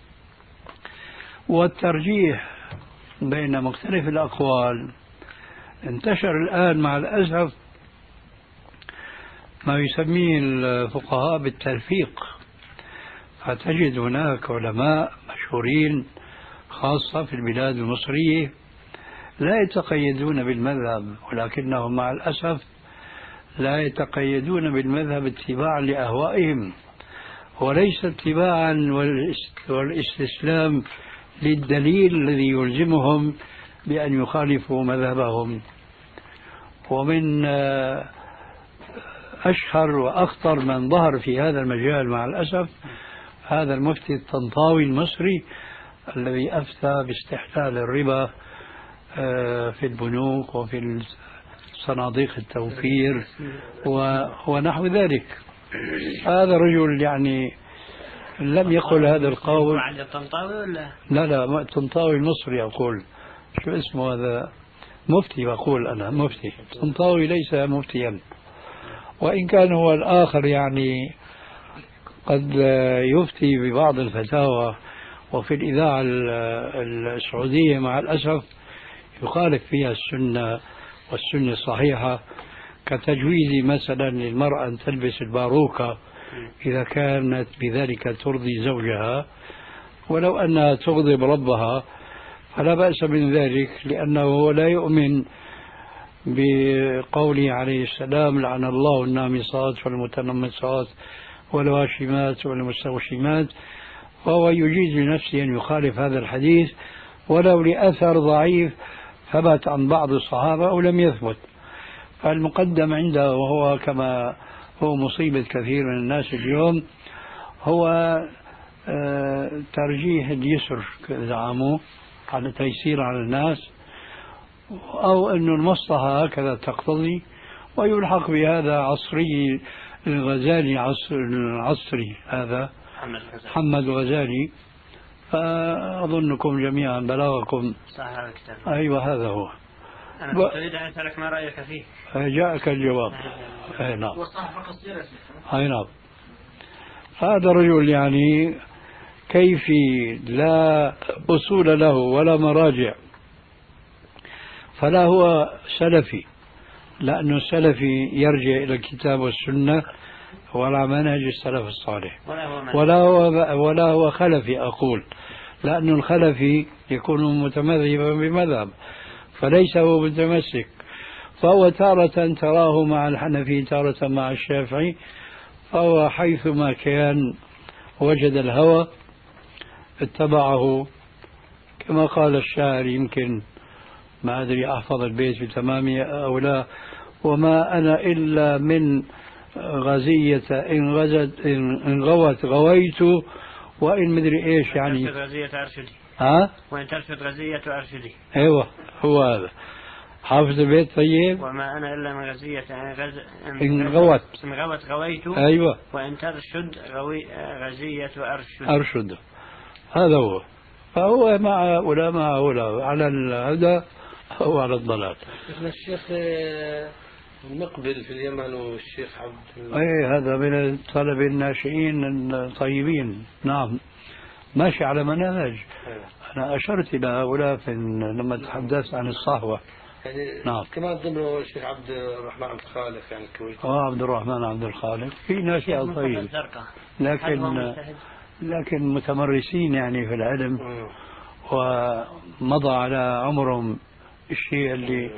والترجيح بين مختلف الأقوال انتشر الآن مع الأسف ما يسميه الفقهاء بالتلفيق، فتجد هناك علماء مشهورين خاصة في البلاد المصرية لا يتقيدون بالمذهب، ولكنهم مع الأسف لا يتقيدون بالمذهب اتباعا لأهوائهم وليس اتباعا والاستسلام للدليل الذي يلزمهم بأن يخالفوا مذهبهم. ومن أشهر وأخطر من ظهر في هذا المجال مع الأسف هذا المفتي الطنطاوي المصري الذي أفتى باستحلال الربا في البنوك وفي صناديق التوفير ونحو ذلك. هذا رجل يعني لم يقل هذا القول. لا لا الطنطاوي المصري أقول، شو اسمه هذا؟ مفتي، بقول أنا مفتي. الطنطاوي ليس مفتيا، وإن كان هو الآخر يعني قد يفتي ببعض الفتاوى وفي الإذاعة السعودية مع الأسف يخالف فيها السنة والسنة الصحيحة، كتجويز مثلا للمرأة أن تلبس الباروكة إذا كانت بذلك ترضي زوجها، ولو أنها تغضب ربها فلا بأس من ذلك، لأنه لا يؤمن بقوله عليه السلام: لعن الله النامصات والمتنمصات والواشمات والمستوشمات، فهو يجيز لنفسه أن يخالف هذا الحديث ولو لأثر ضعيف ثبت عن بعض الصحابة أو لم يثبت. فالمقدم عنده، وهو كما هو مصيبة كثير من الناس اليوم، هو ترجيح اليسر زعموه على تيسير على الناس، أو أن المصلحة هكذا تقتضي، ويلحق بهذا عصري الغزالي، عصر العصري هذا محمد الغزالي، فأظنكم جميعا بلغكم صحيح الكتاب. أيوة هذا هو. أنا ب... أريد أن أسألك ما رأيك فيه. جاءك الجواب. أي نعم. قصيرة. أي نعم. هذا رجل يعني كيفي لا أصول له ولا مراجع، فلا هو سلفي، لأنه السلفي يرجع إلى الكتاب والسنة ولا منهج السلف الصالح، ولا هو ولا هو خلفي أقول، لأن الخلفي يكون متمذهبا بمذهب فليس هو متمسك، فهو تارة تراه مع الحنفي تارة مع الشافعي، فهو حيثما كان وجد الهوى اتبعه، كما قال الشاعر، يمكن ما أدري أحفظ البيت بتمامه أو لا: وما أنا إلا من غزية إن غزت إن غوت غويت وإن مدري إيش، يعني غزية أرشدي. ها؟ وإن ترشد غزية أرشدي. أيوة هو هذا. حافظ البيت طيب؟ وما أنا إلا من غزية غز... إن غوت إن غوت غويت. أيوة. وإن ترشد غوي... غزية أرشد. أرشد هذا هو. فهو مع هؤلاء مع هؤلاء، على الهدى أو على الضلال. الشيخ المقبل في اليمن والشيخ عبد أي هذا من الطلبة الناشئين الطيبين، نعم، ماشي على منهج. أنا أشرت إلى هؤلاء في لما تحدثت عن الصحوة. يعني نعم. كمان ضمنه الشيخ عبد الرحمن عبد الخالق، يعني الكويتي. اه عبد الرحمن عبد الخالق في ناشئ طيب، لكن لكن متمرسين يعني في العلم، ومضى على عمرهم الشيء اللي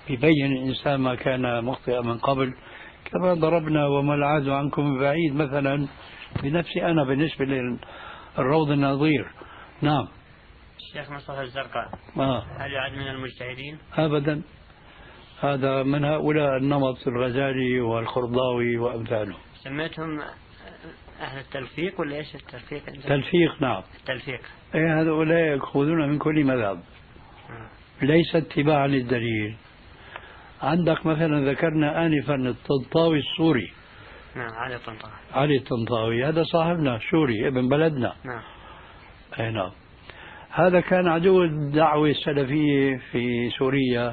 بيبين الإنسان ما كان مخطئا من قبل، كما ضربنا وما العاد عنكم بعيد مثلا بنفسي أنا بالنسبة للروض النظير. نعم. الشيخ مصطفى الزرقاء آه. هل يعد من المجتهدين؟ أبدا، هذا من هؤلاء النمط الغزالي والخرضاوي وأمثاله. سميتهم أهل التلفيق ولا إيش التلفيق؟ تلفيق، نعم. التلفيق. إيه، هؤلاء يأخذون من كل مذهب، ليس اتباعا للدليل. عندك مثلا ذكرنا آنفا الطنطاوي السوري. نعم، علي الطنطاوي. علي الطنطاوي هذا صاحبنا سوري ابن بلدنا. نعم. أي نعم. هذا كان عدو الدعوة السلفية في سوريا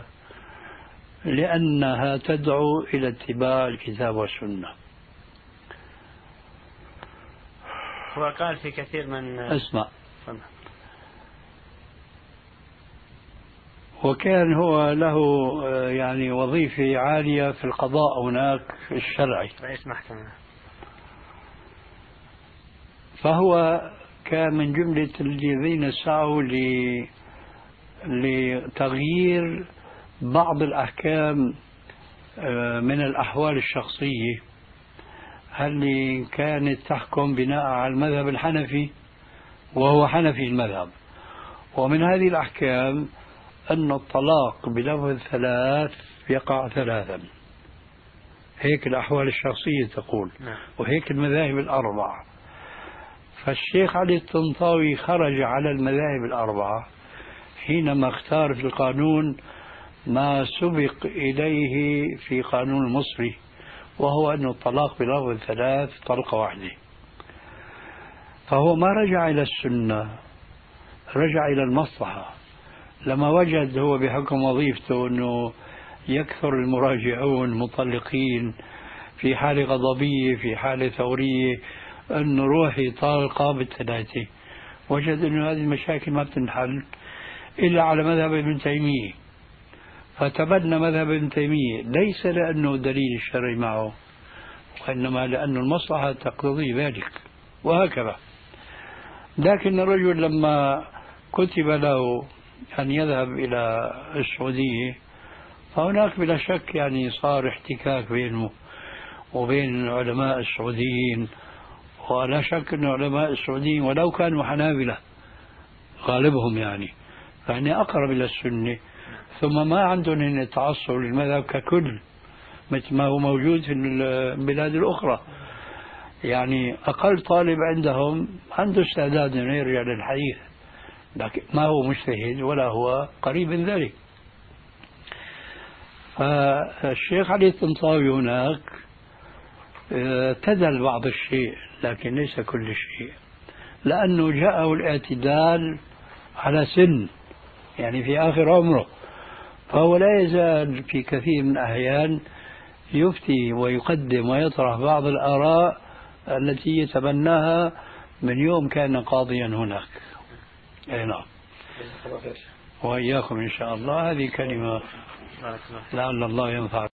لأنها تدعو إلى اتباع الكتاب والسنة. هو قال في كثير من اسمع، وكان هو له يعني وظيفة عالية في القضاء هناك الشرعي، رئيس محكمة. فهو كان من جملة الذين سعوا لتغيير بعض الأحكام من الأحوال الشخصية اللي كانت تحكم بناء على المذهب الحنفي، وهو حنفي المذهب. ومن هذه الأحكام أن الطلاق بلفظ ثلاث يقع ثلاثا، هيك الأحوال الشخصية تقول، وهيك المذاهب الأربعة. فالشيخ علي الطنطاوي خرج على المذاهب الأربعة حينما اختار في القانون ما سبق إليه في قانون المصري، وهو أن الطلاق بلفظ ثلاث طلقة واحدة. فهو ما رجع إلى السنة، رجع إلى المصلحة. لما وجد هو بحكم وظيفته أنه يكثر المراجعون مطلقين في حالة غضبية في حالة ثورية، أنه روحي طالقة بالثلاثة، وجد أنه هذه المشاكل ما بتنحل إلا على مذهب ابن تيمية، فتبنى مذهب ابن تيمية، ليس لأنه دليل الشرعي معه، وإنما لأن المصلحة تقتضي ذلك، وهكذا. لكن الرجل لما كتب له أن يذهب إلى السعودية، فهناك بلا شك يعني صار احتكاك بينه وبين العلماء السعوديين، ولا شك أن علماء السعوديين ولو كانوا حنابلة غالبهم يعني يعني أقرب إلى السنة، ثم ما عندهم التعصب للمذهب ككل مثل ما هو موجود في البلاد الأخرى. يعني أقل طالب عندهم عنده استعداد أن يرجع للحديث، لكن ما هو مجتهد ولا هو قريب من ذلك. فالشيخ علي الطنطاوي هناك اعتدل بعض الشيء لكن ليس كل شيء، لأنه جاءه الاعتدال على سن، يعني في آخر عمره، فهو لا يزال في كثير من الأحيان يفتي ويقدم ويطرح بعض الآراء التي يتبناها من يوم كان قاضيا هناك. أي نعم. وإياكم إن شاء الله. هذه كلمة لعل الله ينفع